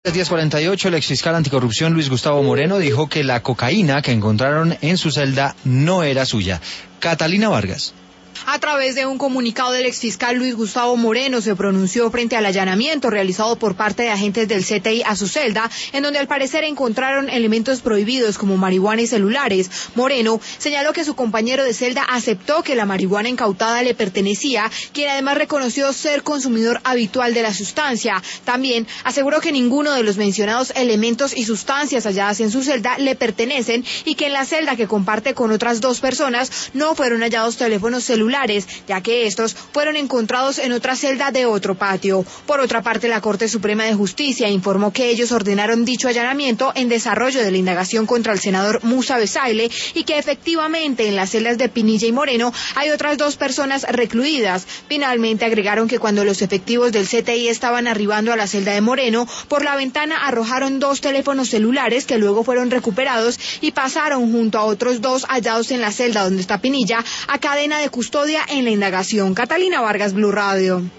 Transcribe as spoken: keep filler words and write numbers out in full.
diez cuarenta y ocho, el exfiscal anticorrupción Luis Gustavo Moreno dijo que la cocaína que encontraron en su celda no era suya. Catalina Vargas. A través de un comunicado del exfiscal Luis Gustavo Moreno se pronunció frente al allanamiento realizado por parte de agentes del C T I a su celda, en donde al parecer encontraron elementos prohibidos como marihuana y celulares. Moreno señaló que su compañero de celda aceptó que la marihuana incautada le pertenecía, quien además reconoció ser consumidor habitual de la sustancia. También aseguró que ninguno de los mencionados elementos y sustancias halladas en su celda le pertenecen y que en la celda que comparte con otras dos personas no fueron hallados teléfonos celulares, ya que estos fueron encontrados en otra celda de otro patio. Por otra parte, la Corte Suprema de Justicia informó que ellos ordenaron dicho allanamiento en desarrollo de la indagación contra el senador Musa Besaile y que efectivamente en las celdas de Pinilla y Moreno hay otras dos personas recluidas. Finalmente agregaron que cuando los efectivos del C T I estaban arribando a la celda de Moreno, por la ventana arrojaron dos teléfonos celulares que luego fueron recuperados y pasaron junto a otros dos hallados en la celda donde está Pinilla a cadena de custodia en la indagación. Catalina Vargas, Blue Radio.